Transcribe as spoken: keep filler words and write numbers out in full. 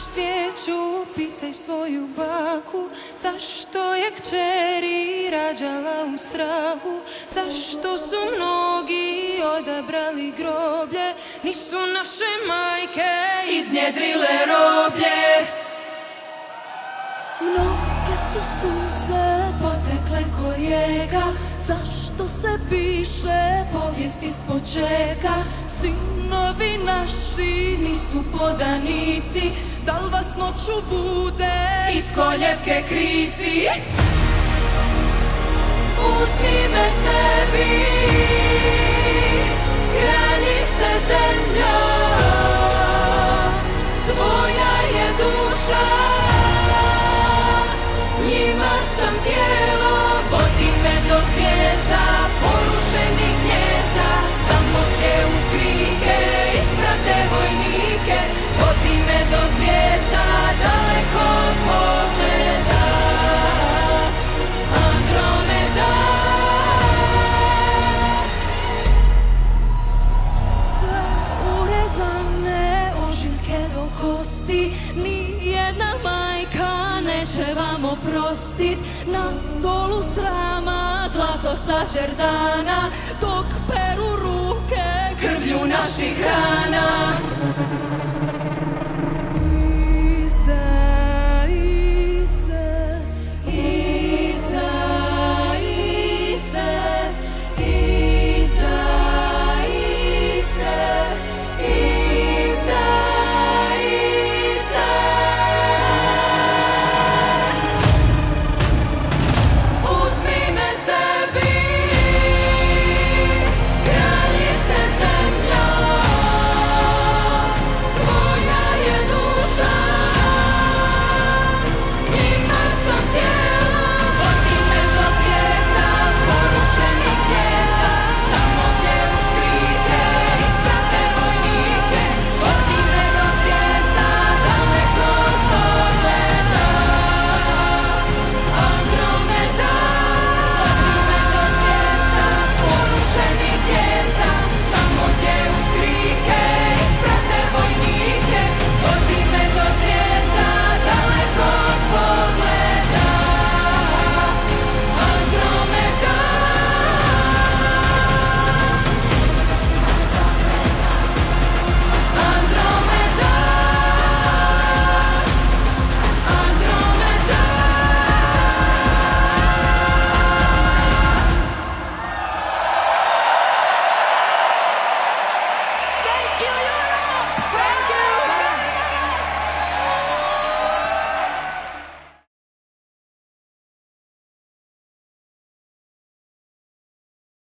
svijeću, pitaj svoju baku zašto je kćeri rađala u strahu, zašto su mnogi odabrali groblje, nisu naše majke iznjedrile roblje. Mnoge su suze potekle ko rijeka, zašto se piše povijest iz početka? Sinovi naši nisu podanici, dal vas noću bude iz koljevke krici? Uzmi me sebi, kraljice zemlja, tvoja je duša, njima sam tijelo, vodi me do zvijezda, porušenih gnjezda, tamo gdje uz krike isprate vojnike, vodi me do zvijezda, daleko od pogleda, Andromeda. Sve urezane ožiljke do kosti, nijedna majka neće vam oprostit. Na stolu srama zlato sa đerdana, dok